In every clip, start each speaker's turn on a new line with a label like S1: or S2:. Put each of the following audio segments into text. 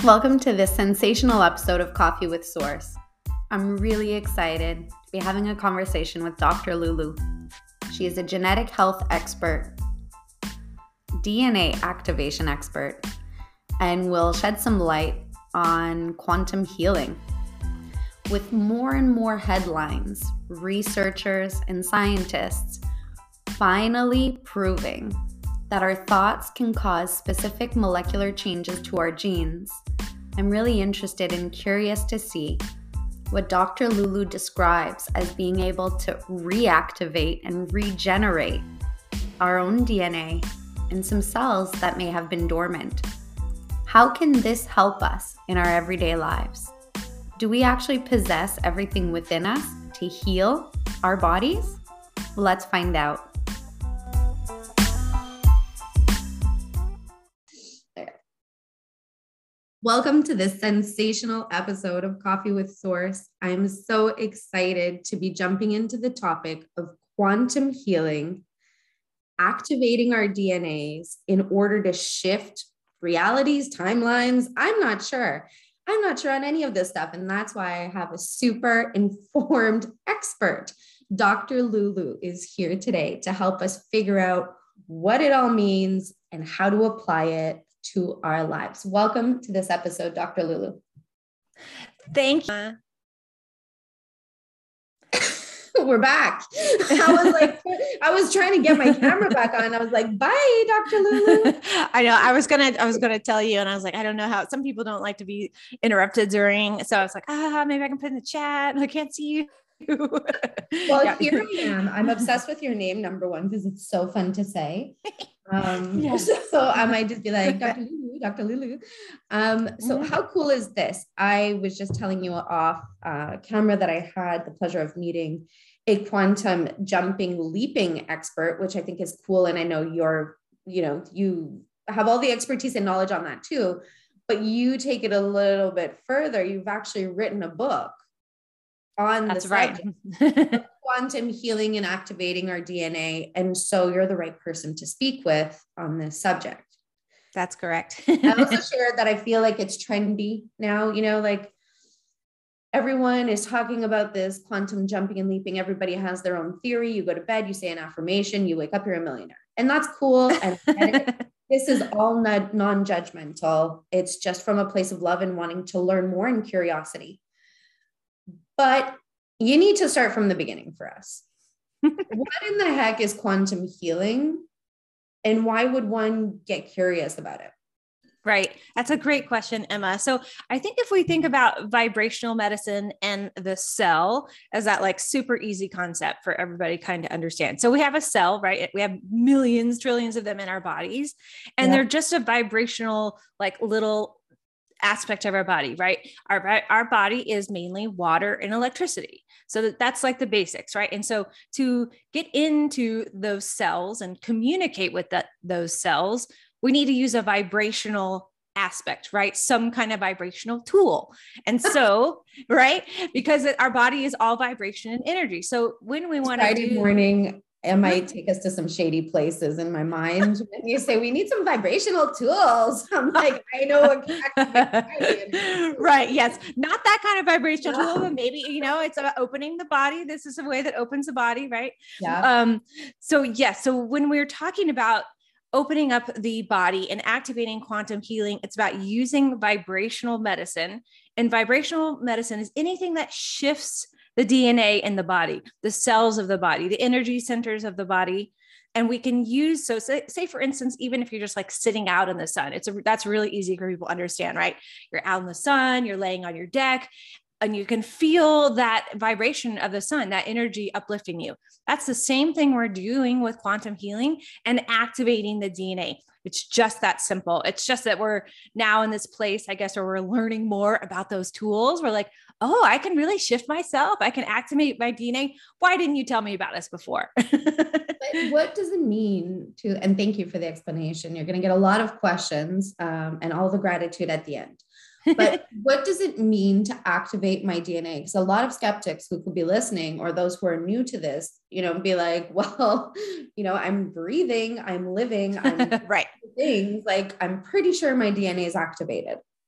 S1: Welcome to this sensational episode of Coffee with Source. I'm really excited to be having a conversation with Dr. Lulu. She is a genetic health expert, DNA activation expert, and will shed some light on quantum healing. With more and more headlines, researchers and scientists finally proving that our thoughts can cause specific molecular changes to our genes, I'm really interested and curious to see what Dr. Lulu describes as being able to reactivate and regenerate our own DNA and some cells that may have been dormant. How can this help us in our everyday lives? Do we actually possess everything within us to heal our bodies? Let's find out. Welcome to this sensational episode of Coffee with Source. I'm so excited to be jumping into the topic of quantum healing, activating our DNAs in order to shift realities, timelines. I'm not sure on any of this stuff. And that's why I have a super informed expert. Dr. Lulu is here today to help us figure out what it all means and how to apply it to our lives. Welcome to this episode, Dr. Lulu.
S2: Thank you.
S1: We're back. I was trying to get my camera back on. I was like, bye, Dr. Lulu.
S2: I know. I was gonna tell you, and I was like, I don't know how some people don't like to be interrupted during. So I was like, maybe I can put in the chat. I can't see you.
S1: Well, yeah. Here I am. I'm obsessed with your name, number one, because it's so fun to say. Yes. So I might just be like, Dr. Lulu. So how cool is this? I was just telling you off camera that I had the pleasure of meeting a quantum jumping, leaping expert, which I think is cool. And I know you have all the expertise and knowledge on that too, but you take it a little bit further. You've actually written a book on the subject of quantum healing and activating our DNA. And so you're the right person to speak with on this subject.
S2: That's correct.
S1: I also shared that I feel like it's trendy now, like everyone is talking about this quantum jumping and leaping. Everybody has their own theory. You go to bed, you say an affirmation, you wake up, you're a millionaire. And that's cool. And this is all non-judgmental. It's just from a place of love and wanting to learn more and curiosity. But you need to start from the beginning for us. What in the heck is quantum healing? And why would one get curious about it?
S2: Right. That's a great question, Emma. So I think if we think about vibrational medicine and the cell as that like super easy concept for everybody kind of understand. So we have a cell, right? We have millions, trillions of them in our bodies, and they're just a vibrational, like little aspect of our body, right? Our body is mainly water and electricity. So that's like the basics, right? And so to get into those cells and communicate with those cells, we need to use a vibrational aspect, right? Some kind of vibrational tool. And so, right? Because our body is all vibration and energy. So when we want to
S1: Friday morning, it might take us to some shady places in my mind. When you say we need some vibrational tools, I'm like, I know exactly.
S2: Right. Yes. Not that kind of vibrational tool, but maybe, it's about opening the body. This is a way that opens the body. Right.
S1: Yeah.
S2: So when we're talking about opening up the body and activating quantum healing, it's about using vibrational medicine, and vibrational medicine is anything that shifts the DNA in the body, the cells of the body, the energy centers of the body. And we can use, so say for instance, even if you're just like sitting out in the sun, that's really easy for people to understand, right? You're out in the sun, you're laying on your deck, and you can feel that vibration of the sun, that energy uplifting you. That's the same thing we're doing with quantum healing and activating the DNA. It's just that simple. It's just that we're now in this place, I guess, where we're learning more about those tools. We're like, oh, I can really shift myself. I can activate my DNA. Why didn't you tell me about this before?
S1: But what does it mean to, and thank you for the explanation. You're going to get a lot of questions and all the gratitude at the end. But what does it mean to activate my DNA? Because a lot of skeptics who could be listening, or those who are new to this, be like, well, I'm breathing, I'm living, I'm
S2: right.
S1: things like, I'm pretty sure my DNA is activated.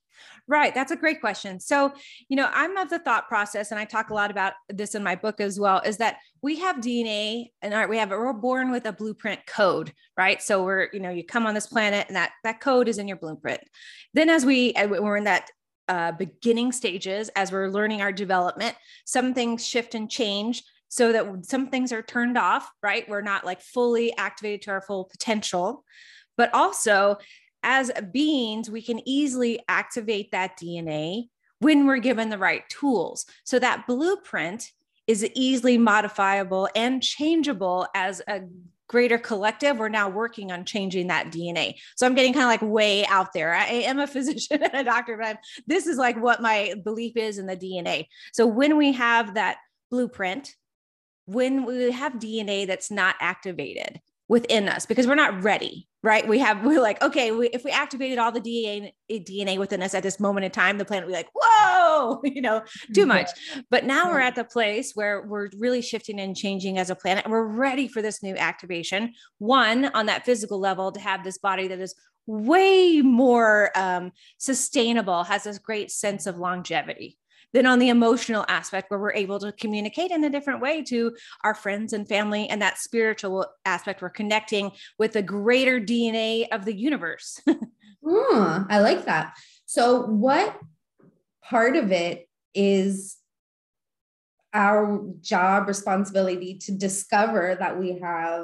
S2: Right. That's a great question. So, I'm of the thought process, and I talk a lot about this in my book as well, is that we have DNA and we're born with a blueprint code, right? So you come on this planet and that code is in your blueprint. Then we're in that beginning stages, as we're learning our development, some things shift and change so that some things are turned off, right? We're not like fully activated to our full potential, but also as beings, we can easily activate that DNA when we're given the right tools. So that blueprint is easily modifiable and changeable. As a greater collective, we're now working on changing that DNA. So I'm getting kind of like way out there. I am a physician and a doctor, but this is like what my belief is in the DNA. So when we have that blueprint, when we have DNA that's not activated within us, because we're not ready, right? We're like, okay, if we activated all the DNA within us at this moment in time, the planet would be like, whoa, too much. But now we're at the place where we're really shifting and changing as a planet, and we're ready for this new activation. One, on that physical level, to have this body that is way more sustainable, has this great sense of longevity. Then on the emotional aspect, where we're able to communicate in a different way to our friends and family, and that spiritual aspect, we're connecting with the greater DNA of the universe.
S1: I like that. So what part of it is our job responsibility to discover that we have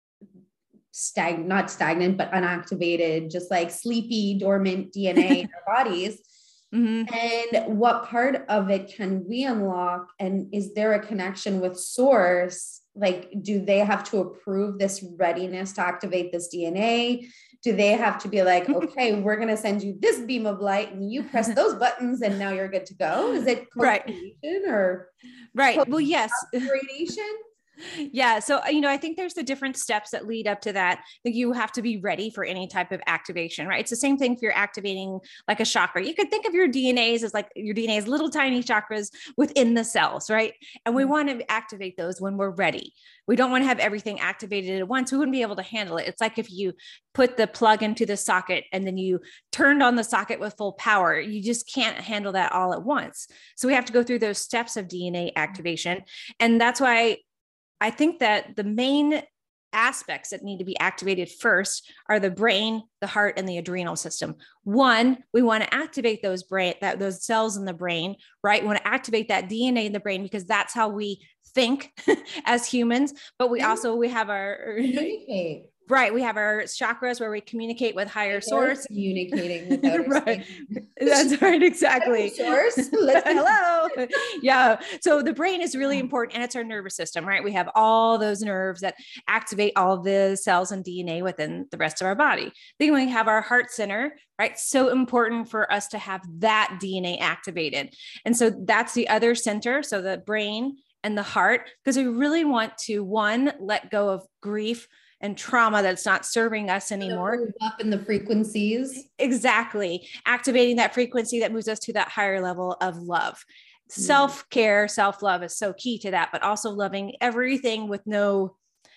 S1: not stagnant, but unactivated, just like sleepy, dormant DNA in our bodies? Mm-hmm. And what part of it can we unlock? And is there a connection with source? Like, do they have to approve this readiness to activate this DNA? Do they have to be like, okay, we're going to send you this beam of light and you press those buttons and now you're good to go? Is it co-creation or
S2: right? Well, yes.
S1: Radiation?
S2: Yeah. So, I think there's the different steps that lead up to that you have to be ready for any type of activation, right? It's the same thing if you're activating like a chakra. You could think of your DNAs as like your DNA is little tiny chakras within the cells, right? And we want to activate those when we're ready. We don't want to have everything activated at once. We wouldn't be able to handle it. It's like if you put the plug into the socket and then you turned on the socket with full power, you just can't handle that all at once. So we have to go through those steps of DNA activation. And that's why I think that the main aspects that need to be activated first are the brain, the heart, and the adrenal system. One, we want to activate those cells in the brain, right? We want to activate that DNA in the brain because that's how we think as humans. But we have our
S1: communicate.
S2: Right. We have our chakras where we communicate with higher source.
S1: Communicating with outer
S2: right. That's right. Exactly.
S1: Source.
S2: Hello. Yeah. So the brain is really important, and it's our nervous system, right? We have all those nerves that activate all the cells and DNA within the rest of our body. Then we have our heart center, right? So important for us to have that DNA activated. And so that's the other center. So the brain and the heart, because we really want to, one, let go of grief and trauma that's not serving us anymore.
S1: Move up in the frequencies.
S2: Exactly. Activating that frequency that moves us to that higher level of love. Self-care, self-love is so key to that, but also loving everything with no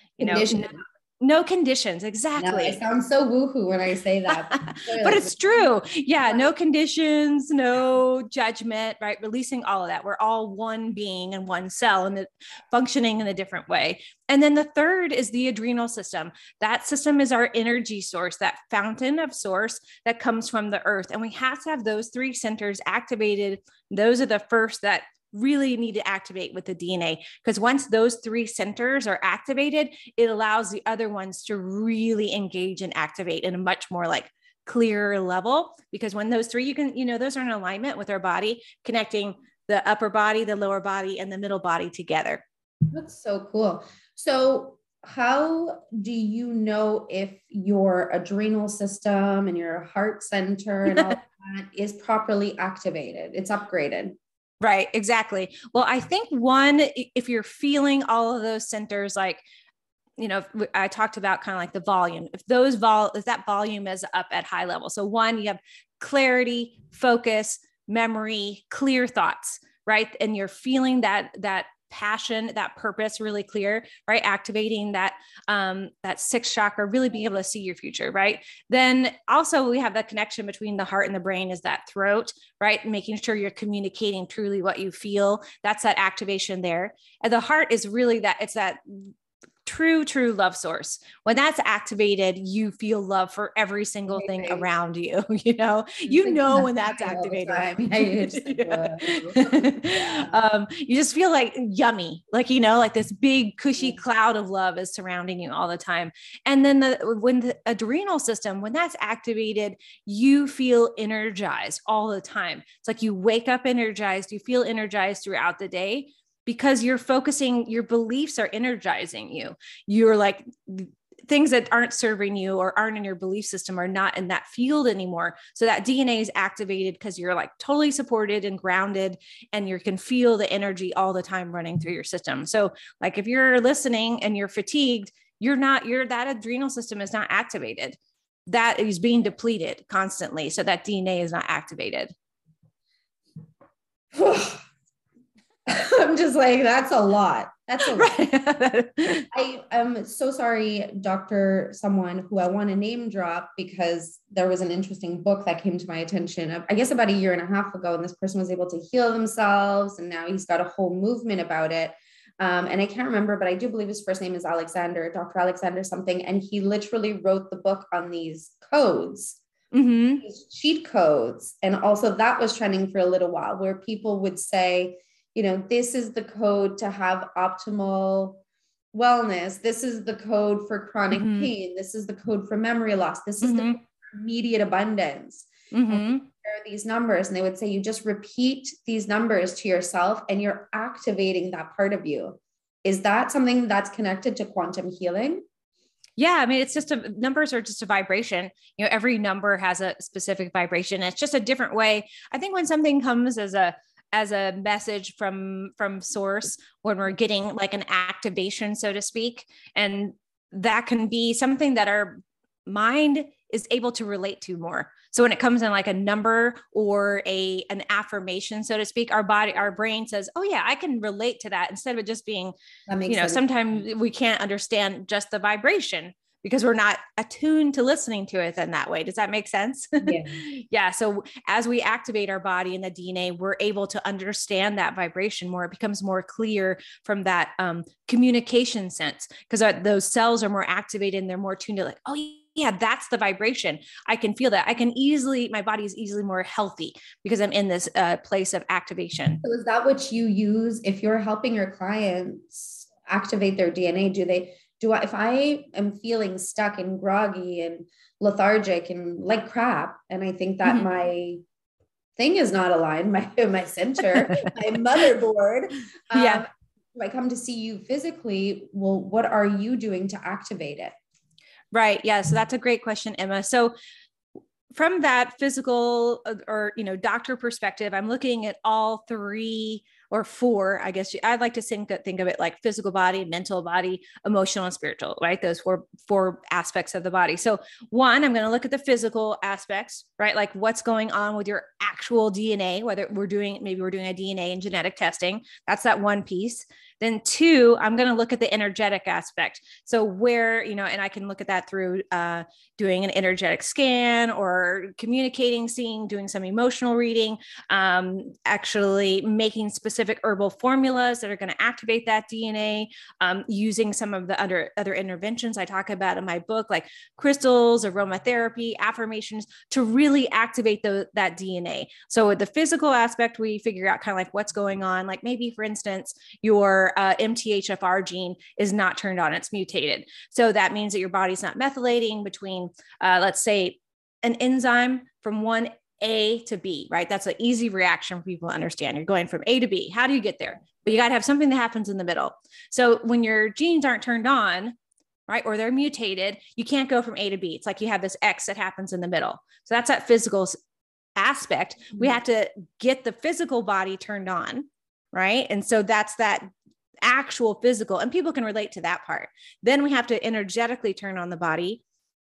S2: conditions. Exactly.
S1: No, I sound so woohoo when I say that.
S2: But it's true. Yeah. No conditions, no judgment, right? Releasing all of that. We're all one being and one cell and functioning in a different way. And then the third is the adrenal system. That system is our energy source, that fountain of source that comes from the earth. And we have to have those three centers activated. Those are the first that really need to activate with the DNA, because once those three centers are activated, it allows the other ones to really engage and activate in a much more like clearer level. Because when those three, those are in alignment with our body, connecting the upper body, the lower body, and the middle body together.
S1: That's so cool. So how do you know if your adrenal system and your heart center and all that is properly activated? It's upgraded.
S2: Right. Exactly. Well, I think one, if you're feeling all of those centers, like, I talked about kind of like the volume, if that volume is up at high level. So one, you have clarity, focus, memory, clear thoughts, right? And you're feeling that passion, that purpose really clear, right? Activating that, that sixth chakra, really being able to see your future, right? Then also we have that connection between the heart and the brain is that throat, right? Making sure you're communicating truly what you feel. That's that activation there. And the heart is really that, it's that true love source. When that's activated, you feel love for every single thing around you. You know when that's activated. You just feel like yummy, like like this big cushy cloud of love is surrounding you all the time. And then when the adrenal system, when that's activated, you feel energized all the time. It's like you wake up energized, you feel energized throughout the day, because you're focusing, your beliefs are energizing you. You're like, things that aren't serving you or aren't in your belief system are not in that field anymore. So that DNA is activated because you're like totally supported and grounded, and you can feel the energy all the time running through your system. So like if you're listening and you're fatigued, that adrenal system is not activated. That is being depleted constantly. So that DNA is not activated.
S1: I'm just like, that's a lot. That's a lot.
S2: Right.
S1: I am so sorry, Dr. Someone who I want to name drop, because there was an interesting book that came to my attention, I guess about a year and a half ago, and this person was able to heal themselves, and now he's got a whole movement about it. And I can't remember, but I do believe his first name is Alexander, Dr. Alexander something. And he literally wrote the book on these codes, these cheat codes. And also that was trending for a little while, where people would say, this is the code to have optimal wellness. This is the code for chronic pain. This is the code for memory loss. This is the code for immediate abundance. And there are these numbers, and they would say, you just repeat these numbers to yourself and you're activating that part of you. Is that something that's connected to quantum healing?
S2: Yeah. I mean, it's just numbers are just a vibration. Every number has a specific vibration. It's just a different way. I think when something comes as a message from source, when we're getting like an activation, so to speak, and that can be something that our mind is able to relate to more. So when it comes in like a number or an affirmation, so to speak, our brain says, oh yeah, I can relate to that, instead of it just being, sometimes we can't understand just the vibration because we're not attuned to listening to it in that way. Does that make sense?
S1: Yeah.
S2: Yeah. So as we activate our body and the DNA, we're able to understand that vibration more. It becomes more clear from that communication sense, because those cells are more activated and they're more tuned to like, oh yeah, that's the vibration. I can feel that. My body is easily more healthy because I'm in this place of activation.
S1: So is that what you use if you're helping your clients activate their DNA? If I am feeling stuck and groggy and lethargic and like crap, and I think that my thing is not aligned, my center, my motherboard, if I come to see you physically, well, what are you doing to activate it?
S2: Right. Yeah. So that's a great question, Emma. So from that physical or, doctor perspective, I'm looking at all three or four, I guess I'd like to think of it like physical body, mental body, emotional, and spiritual, right? Those four aspects of the body. So one, I'm going to look at the physical aspects, right? Like what's going on with your actual DNA, whether maybe we're doing a DNA and genetic testing. That's that one piece. Then two, I'm going to look at the energetic aspect. So where, and I can look at that through doing an energetic scan or communicating, doing some emotional reading, actually making specific herbal formulas that are going to activate that DNA, using some of the other interventions I talk about in my book, like crystals, aromatherapy, affirmations, to really activate that DNA. So with the physical aspect, we figure out kind of like what's going on. Like maybe, for instance, your MTHFR gene is not turned on, it's mutated. So that means that your body's not methylating between, let's say, an enzyme from one A to B, right? That's an easy reaction for people to understand. You're going from A to B. How do you get there? But you got to have something that happens in the middle. So when your genes aren't turned on, right, or they're mutated, you can't go from A to B. It's like you have this X that happens in the middle. So that's that physical aspect. We have to get the physical body turned on, right? And so that's that actual physical, and people can relate to that part. Then we have to energetically turn on the body.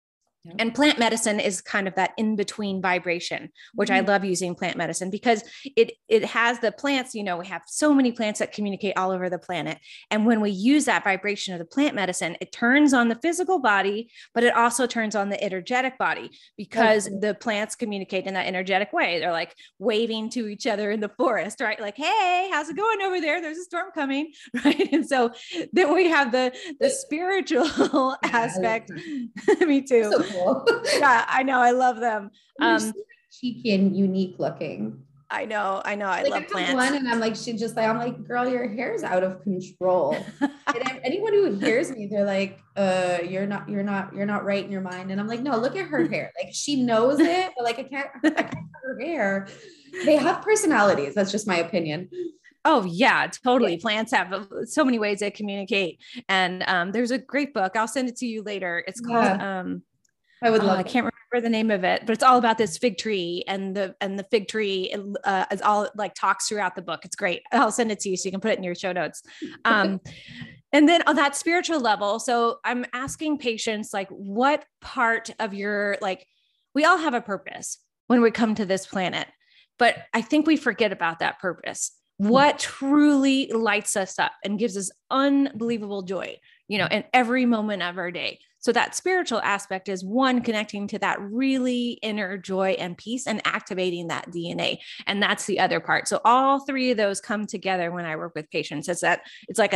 S1: Yeah.
S2: And plant medicine is kind of that in-between vibration, which I love using plant medicine because it has the plants, we have so many plants that communicate all over the planet. And when we use that vibration of the plant medicine, it turns on the physical body, but it also turns on the energetic body because the plants communicate in that energetic way. They're like waving to each other in the forest, right? Like, hey, how's it going over there? There's a storm coming, right? And so then we have the spiritual aspect. Me too.
S1: So cool.
S2: Yeah, I know. I love them.
S1: So cheeky and unique looking.
S2: I know. I love plants.
S1: One, and I'm like, I'm like, girl, your hair's out of control. And anyone who hears me, they're like, you're not right in your mind. And I'm like, no, look at her hair. Like she knows it, but like I can't her hair. They have personalities. That's just my opinion.
S2: Oh yeah, totally. Yeah. Plants have so many ways they communicate. And there's a great book. I'll send it to you later. It's called,
S1: I would love
S2: I can't remember the name of it, but it's all about this fig tree and the fig tree is all like talks throughout the book. It's great. I'll send it to you so you can put it in your show notes. And then on that spiritual level, so I'm asking patients, like, what part of your, like, we all have a purpose when we come to this planet, but I think we forget about that purpose. What truly lights us up and gives us unbelievable joy, in every moment of our day. So that spiritual aspect is one, connecting to that really inner joy and peace and activating that DNA. And that's the other part. So all three of those come together when I work with patients. It's like a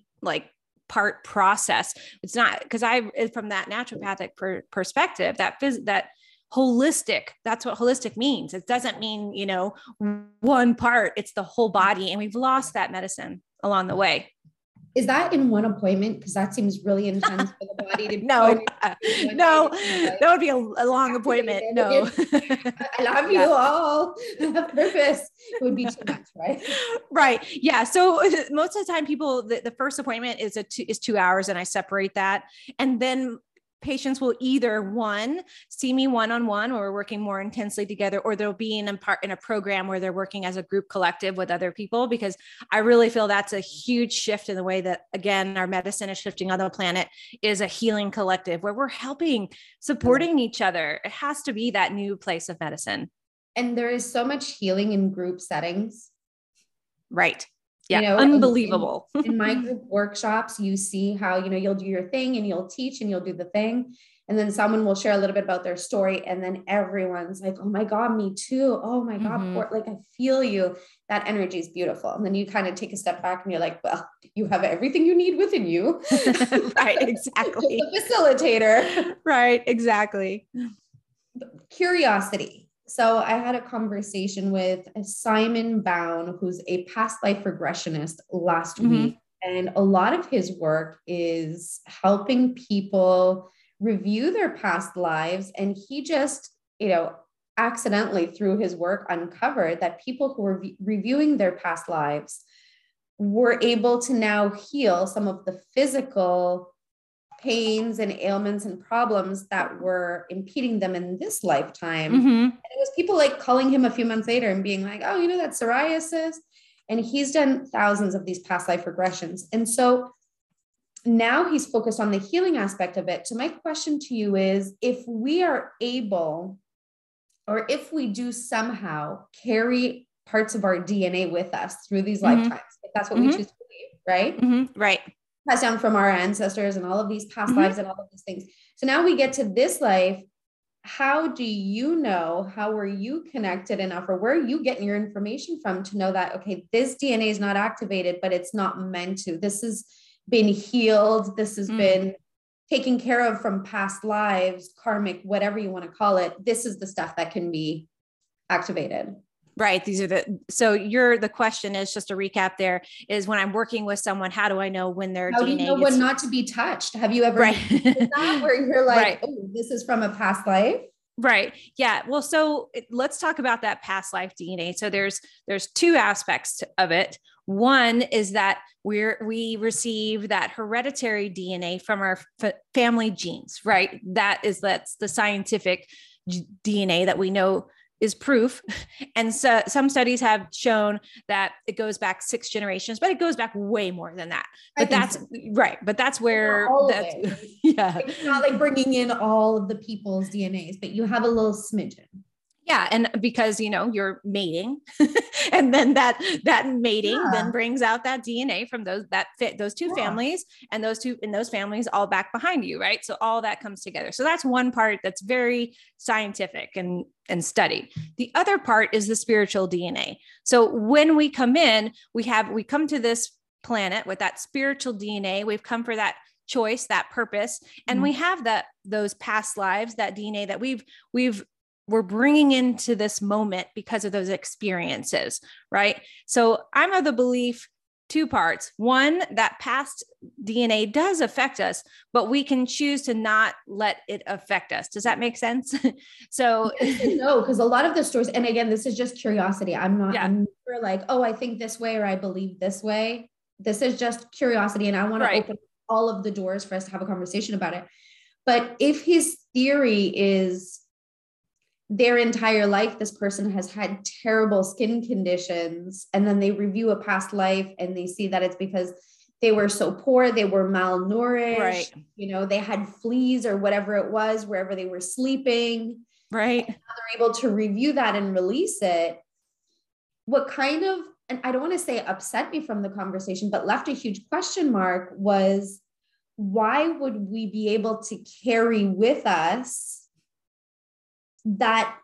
S2: part process. It's not because from that naturopathic perspective, that holistic, that's what holistic means. It doesn't mean, one part, it's the whole body. And we've lost that medicine along the way.
S1: Is that in one appointment? Because that seems really intense for the body to
S2: no, that would be a long appointment. No,
S1: I love you all. The purpose would be too much, right?
S2: Right. Yeah. So most of the time, people, the first appointment is 2 hours, and I separate that, and then patients will either see me one-on-one, or we're working more intensely together, or they'll be in a program where they're working as a group collective with other people, because I really feel that's a huge shift in the way that, again, our medicine is shifting on the planet, is a healing collective where we're supporting each other. It has to be that new place of medicine.
S1: And there is so much healing in group settings.
S2: Right. Yeah. Unbelievable.
S1: In my group workshops, you see how, you'll do your thing and you'll teach and you'll do the thing. And then someone will share a little bit about their story. And then everyone's like, oh my God, me too. Oh my God. Like, I feel you. That energy is beautiful. And then you kind of take a step back and you're like, well, you have everything you need within you.
S2: Right. Exactly.
S1: The facilitator.
S2: Right. Exactly.
S1: Curiosity. So I had a conversation with Simon Bown, who's a past life regressionist, last week. And a lot of his work is helping people review their past lives. And he just, accidentally through his work uncovered that people who were reviewing their past lives were able to now heal some of the physical pains and ailments and problems that were impeding them in this lifetime. And it was people like calling him a few months later and being like, oh, that's psoriasis. And he's done thousands of these past life regressions. And so now he's focused on the healing aspect of it. So my question to you is, if we are able, or if we do somehow carry parts of our DNA with us through these lifetimes, if that's what we choose to believe, right?
S2: Right.
S1: Passed down from our ancestors and all of these past lives and all of these things. So now we get to this life. How do you know, how were you connected enough, or where are you getting your information from to know that, okay, this DNA is not activated, but it's not meant to, this has been healed. This has been taken care of from past lives, karmic, whatever you want to call it. This is the stuff that can be activated.
S2: Right. The question is, just a recap there, is when I'm working with someone, how do I know when their DNA
S1: do you know when not to be touched? Have you ever that where you're like, oh, this is from a past life?
S2: Right. Yeah. Well, so let's talk about that past life DNA. So there's two aspects of it. One is that we receive that hereditary DNA from our family genes, right? That's the scientific DNA that we know is proof. And so some studies have shown that it goes back 6 generations, but it goes back way more than that. But that's so. Right. But that's where that's,
S1: yeah. It's not like bringing in all of the people's DNAs, but you have a little smidgen.
S2: Yeah. And because, you're mating and then that mating then brings out that DNA from those two families, and those families all back behind you. Right. So all that comes together. So that's one part that's very scientific and studied. The other part is the spiritual DNA. So when we come in, we come to this planet with that spiritual DNA. We've come for that choice, that purpose. And we have those past lives, that DNA that we're bringing into this moment because of those experiences, right? So I'm of the belief, 2 parts. One, that past DNA does affect us, but we can choose to not let it affect us. Does that make sense? So
S1: no, because a lot of the stories, and again, this is just curiosity. I'm never like, oh, I think this way, or I believe this way. This is just curiosity. And I want to open all of the doors for us to have a conversation about it. But if his theory is their entire life, this person has had terrible skin conditions, and then they review a past life and they see that it's because they were so poor, they were malnourished, they had fleas or whatever it was, wherever they were sleeping.
S2: Right.
S1: And they're able to review that and release it. What kind of, and I don't want to say upset me from the conversation, but left a huge question mark was, why would we be able to carry with us that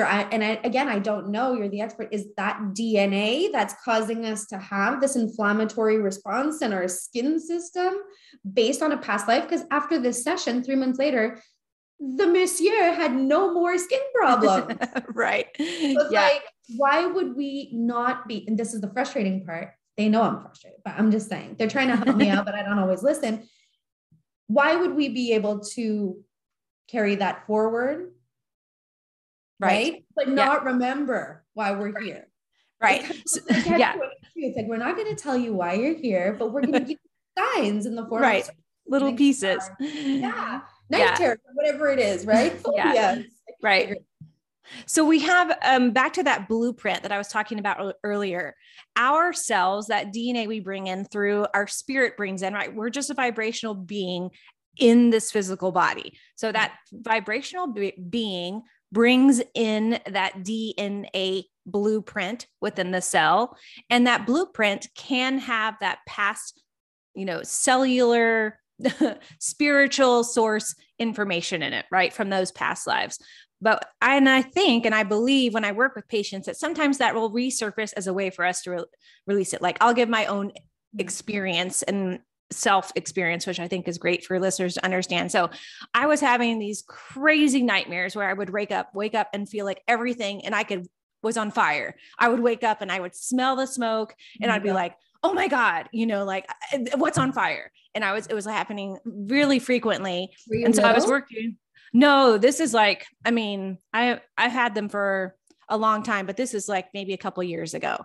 S1: I don't know, you're the expert, is that DNA that's causing us to have this inflammatory response in our skin system based on a past life? Because after this session, 3 months later, the monsieur had no more skin problems.
S2: Right.
S1: So it's like, why would we not be, and this is the frustrating part. They know I'm frustrated, but I'm just saying, they're trying to help me out, but I don't always listen. Why would we be able to carry that forward? Right. But not remember why we're here.
S2: Right.
S1: It's like, we're not going to tell you why you're here, but we're going to give you signs in the form of
S2: little pieces.
S1: Night terror, whatever it is. Right.
S2: Right. So we have, back to that blueprint that I was talking about earlier, our cells, that DNA we bring in through our spirit brings in, right? We're just a vibrational being in this physical body. So that vibrational being brings in that DNA blueprint within the cell. And that blueprint can have that past, cellular, spiritual source information in it, right? From those past lives. But I think, and I believe when I work with patients, that sometimes that will resurface as a way for us to release it. Like I'll give my own experience and self experience, which I think is great for listeners to understand. So I was having these crazy nightmares where I would wake up and feel like everything was on fire. I would wake up and I would smell the smoke and I'd be like, oh my God, what's on fire? And it was happening really frequently. And so I was working. No, this is like, I've had them for a long time, but this is like maybe a couple of years ago.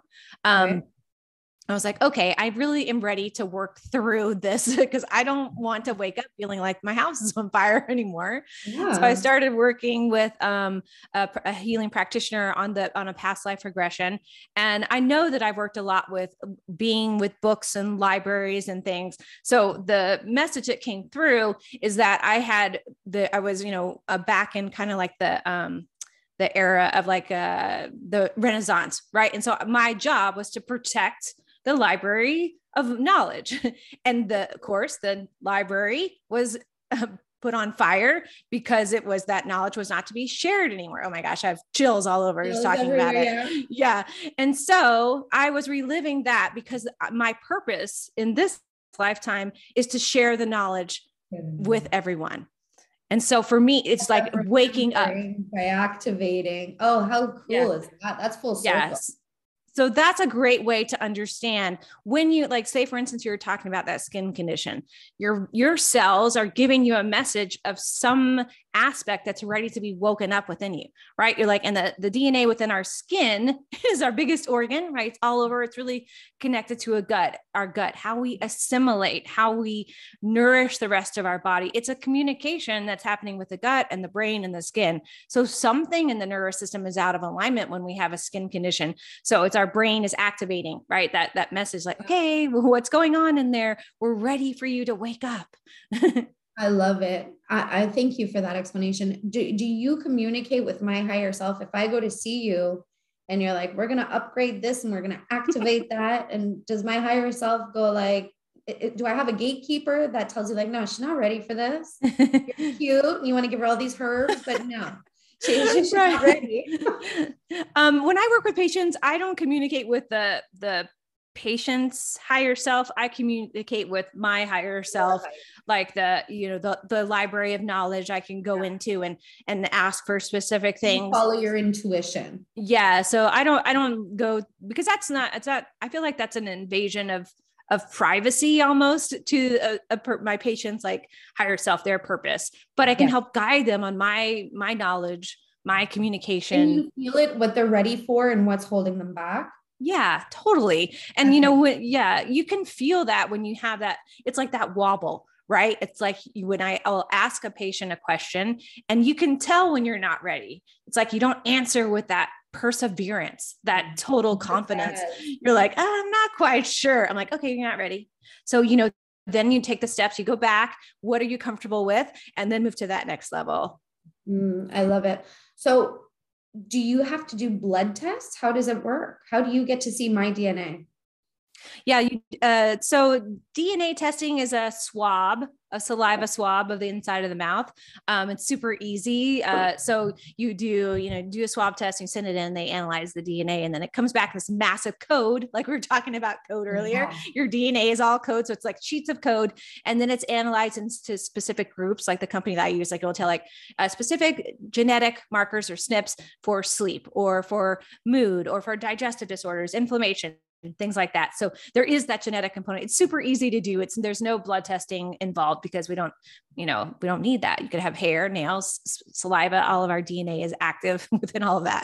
S2: I was like, okay, I really am ready to work through this because I don't want to wake up feeling like my house is on fire anymore. Yeah. So I started working with a healing practitioner on a past life regression. And I know that I've worked a lot with being with books and libraries and things. So the message that came through is that I was back in kind of like the era of like the Renaissance, right? And so my job was to protect the library of knowledge. And of course, the library was put on fire because that knowledge was not to be shared anymore. Oh my gosh, I have chills all over just talking about it. Yeah. And so I was reliving that because my purpose in this lifetime is to share the knowledge with everyone. And so for me, it's like waking up
S1: by activating. Oh, how cool is that? That's full circle.
S2: Yes. So that's a great way to understand when you, like, say, for instance, you're talking about that skin condition, your cells are giving you a message of some aspect that's ready to be woken up within you, right? You're like, and the DNA within our skin is our biggest organ, right? It's all over. It's really connected to our gut, how we assimilate, how we nourish the rest of our body. It's a communication that's happening with the gut and the brain and the skin. So something in the nervous system is out of alignment when we have a skin condition. So it's our brain is activating, right? That message like, okay, what's going on in there? We're ready for you to wake up.
S1: I love it. I thank you for that explanation. Do you communicate with my higher self? If I go to see you and you're like, we're going to upgrade this and we're going to activate that. And does my higher self go like, do I have a gatekeeper that tells you like, no, she's not ready for this. You're cute. You want to give her all these herbs, but no, she's not ready.
S2: When I work with patients, I don't communicate with the patient's higher self. I communicate with my higher self, like the library of knowledge I can go into and ask for specific things.
S1: You follow your intuition.
S2: Yeah. So I don't go, because I feel like that's an invasion of privacy almost to my patient's like higher self, their purpose, but I can help guide them on my knowledge, my communication.
S1: Can you feel it, what they're ready for and what's holding them back?
S2: Yeah, totally. And you can feel that when you have that, it's like that wobble, right? It's like when I'll ask a patient a question and you can tell when you're not ready. It's like, you don't answer with that perseverance, that total confidence. You're like, I'm not quite sure. I'm like, okay, you're not ready. So, then you take the steps, you go back. What are you comfortable with? And then move to that next level.
S1: I love it. So do you have to do blood tests? How does it work? How do you get to see my DNA?
S2: Yeah. So DNA testing is a saliva swab of the inside of the mouth. It's super easy. So you do a swab test, you send it in, they analyze the DNA, and then it comes back this massive code. Like we were talking about code earlier, your DNA is all code. So it's like sheets of code, and then it's analyzed into specific groups. Like the company that I use, like it'll tell like specific genetic markers or SNPs for sleep or for mood or for digestive disorders, inflammation, things like that. So there is that genetic component. It's super easy to do. There's no blood testing involved because we don't need that. You could have hair, nails, saliva, all of our DNA is active within all of that.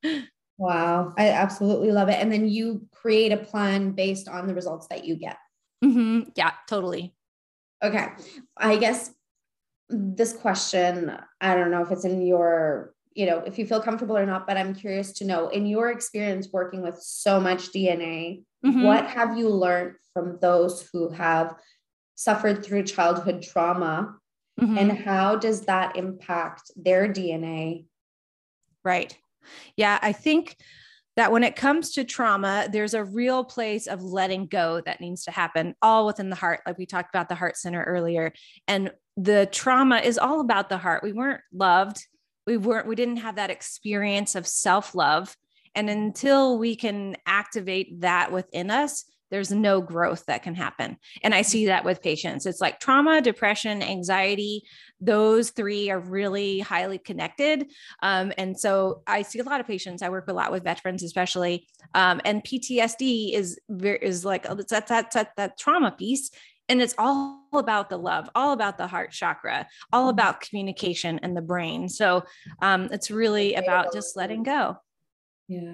S1: Wow. I absolutely love it. And then you create a plan based on the results that you get.
S2: Mm-hmm. Yeah, totally.
S1: Okay. I guess this question, I don't know if it's in your, if you feel comfortable or not, but I'm curious to know, in your experience working with so much DNA, what have you learned from those who have suffered through childhood trauma, and how does that impact their DNA?
S2: Right. Yeah. I think that when it comes to trauma, there's a real place of letting go that needs to happen all within the heart. Like we talked about the heart center earlier, and the trauma is all about the heart. We weren't loved. We didn't have that experience of self-love. And until we can activate that within us, there's no growth that can happen. And I see that with patients. It's like trauma, depression, anxiety, those three are really highly connected. And so I see a lot of patients. I work a lot with veterans, especially. And PTSD is like, that's that trauma piece. And it's all about the love, all about the heart chakra, all about communication and the brain. So it's really about just letting go.
S1: Yeah.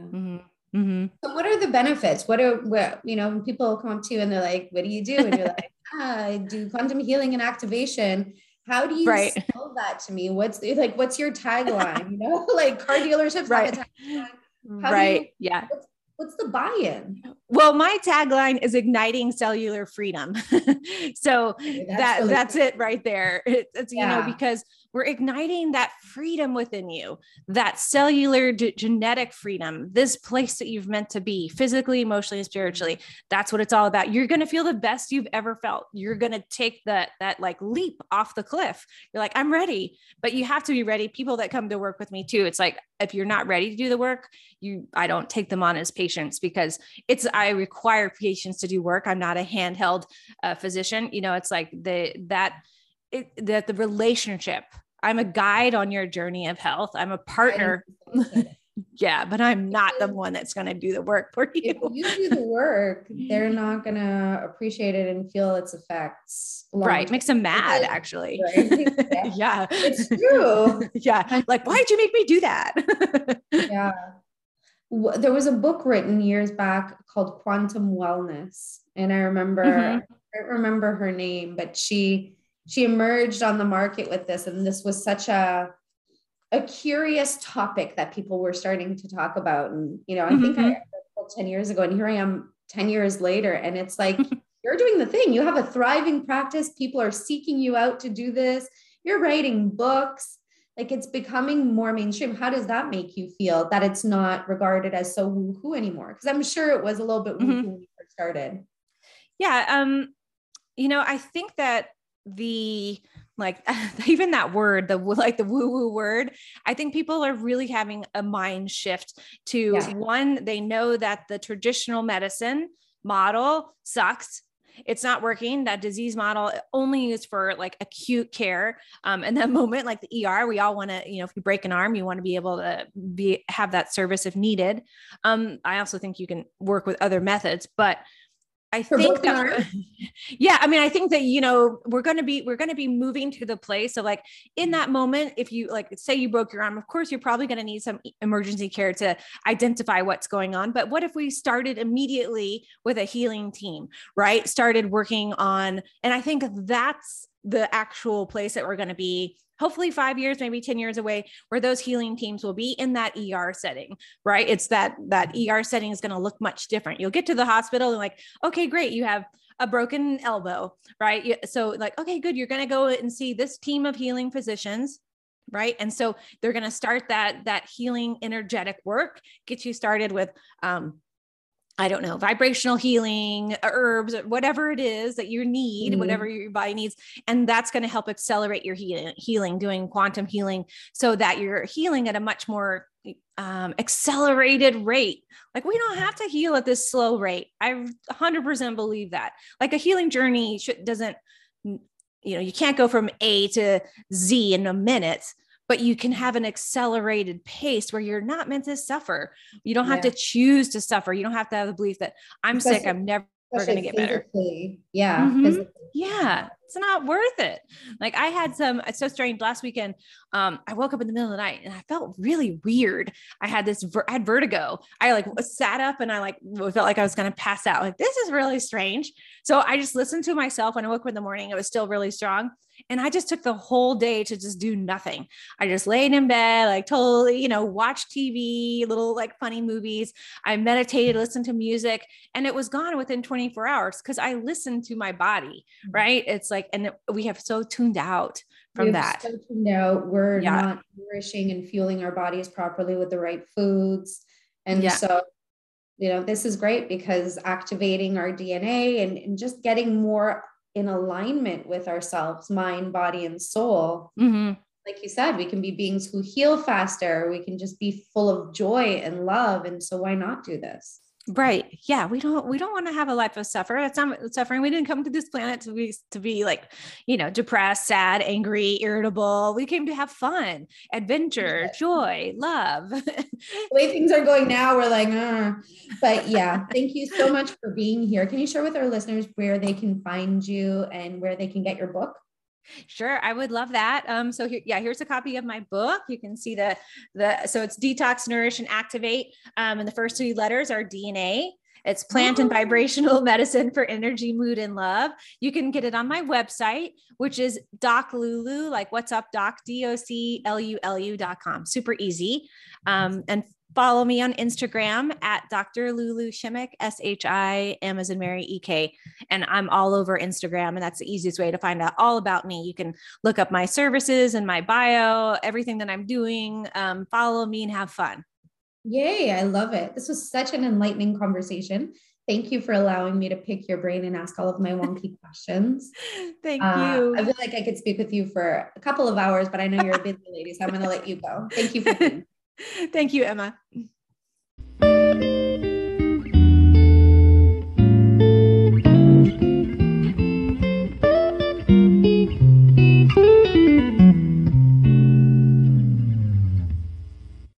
S1: So what are the benefits? When people come up to you and they're like, what do you do? And you're like, I do quantum healing and activation. How do you sell that to me? What's your tagline? Like car dealerships have a tagline. What's the buy-in?
S2: Well, my tagline is igniting cellular freedom. So that's it right there. It's because we're igniting that freedom within you, that cellular genetic freedom, this place that you've meant to be physically, emotionally, and spiritually. That's what it's all about. You're going to feel the best you've ever felt. You're going to take that like leap off the cliff. You're like, I'm ready, but you have to be ready. People that come to work with me too, it's like, if you're not ready to do the work, I don't take them on as patients because I require patients to do work. I'm not a handheld physician. It's like the relationship. I'm a guide on your journey of health. I'm a partner. Yeah, but I'm not the one that's going to do the work for you.
S1: If you do the work, they're not going to appreciate it and feel its effects.
S2: Right. Makes them mad, actually.
S1: Right?
S2: Yeah.
S1: It's true.
S2: Yeah. Like, why did you make me do that?
S1: Yeah. There was a book written years back called Quantum Wellness. And I remember, I don't remember her name, but she emerged on the market with this. And this was such a curious topic that people were starting to talk about. And, I think I read 10 years ago, and here I am 10 years later. And it's like, you're doing the thing. You have a thriving practice. People are seeking you out to do this. You're writing books. Like, it's becoming more mainstream. How does that make you feel that it's not regarded as so woo-hoo anymore? Because I'm sure it was a little bit woo-hoo when you first started.
S2: Yeah. I think that even that word, the woo-woo word, I think people are really having a mind shift to one, they know that the traditional medicine model sucks. It's not working. That disease model only is for like acute care. In that moment, like the ER, we all want to, if you break an arm, you want to be able to have that service if needed. I also think you can work with other methods, but I think that, I think that, we're going to be moving to the place. So like in that moment, if you say you broke your arm, of course, you're probably going to need some emergency care to identify what's going on. But what if we started immediately with a healing team, right? Started working on, and I think that's the actual place that we're going to be, hopefully 5 years, maybe 10 years away, where those healing teams will be in that ER setting, right? It's that ER setting is going to look much different. You'll get to the hospital and like, okay, great. You have a broken elbow, right? So like, okay, good. You're going to go and see this team of healing physicians, right? And so they're going to start that healing energetic work, get you started with, vibrational healing, herbs, whatever it is that you need, whatever your body needs. And that's going to help accelerate your healing, doing quantum healing so that you're healing at a much more accelerated rate. Like we don't have to heal at this slow rate. I 100% believe that. Like a healing journey you can't go from A to Z in a minute, but you can have an accelerated pace where you're not meant to suffer. You don't have to choose to suffer. You don't have to have the belief that I'm sick, I'm never going to get better.
S1: Yeah.
S2: Yeah. It's not worth it. Like I had it's so strange. Last weekend, I woke up in the middle of the night and I felt really weird. I had vertigo. I sat up and I felt like I was going to pass out. Like, this is really strange. So I just listened to myself. When I woke up in the morning, it was still really strong. And I just took the whole day to just do nothing. I just laid in bed, totally, watched TV, little funny movies. I meditated, listened to music, and it was gone within 24 hours because I listened to my body, right? It's and we have so tuned out from that.
S1: So tuned out. We're not nourishing and fueling our bodies properly with the right foods. And so, this is great because activating our DNA and just getting more in alignment with ourselves, mind, body, and soul. Like you said, we can be beings who heal faster. We can just be full of joy and love. And so why not do this?
S2: Right. Yeah. We don't want to have a life of suffering. We didn't come to this planet to be depressed, sad, angry, irritable. We came to have fun, adventure, joy, love.
S1: The way things are going now, we're but thank you so much for being here. Can you share with our listeners where they can find you and where they can get your book?
S2: Sure. I would love that. So here's a copy of my book. You can see so it's Detox, Nourish, and Activate. And the first three letters are DNA. It's plant and vibrational medicine for energy, mood, and love. You can get it on my website, which is Doc Lulu, like what's up, Doc, DOCLULU.com. Super easy. And follow me on Instagram at Dr. Lulu Shimmick, SHI, M as in Mary, EK. And I'm all over Instagram. And that's the easiest way to find out all about me. You can look up my services and my bio, everything that I'm doing. Follow me and have fun.
S1: Yay. I love it. This was such an enlightening conversation. Thank you for allowing me to pick your brain and ask all of my wonky questions.
S2: Thank you.
S1: I feel like I could speak with you for a couple of hours, but I know you're a busy lady, so I'm going to let you go. Thank you for being.
S2: Thank you, Emma.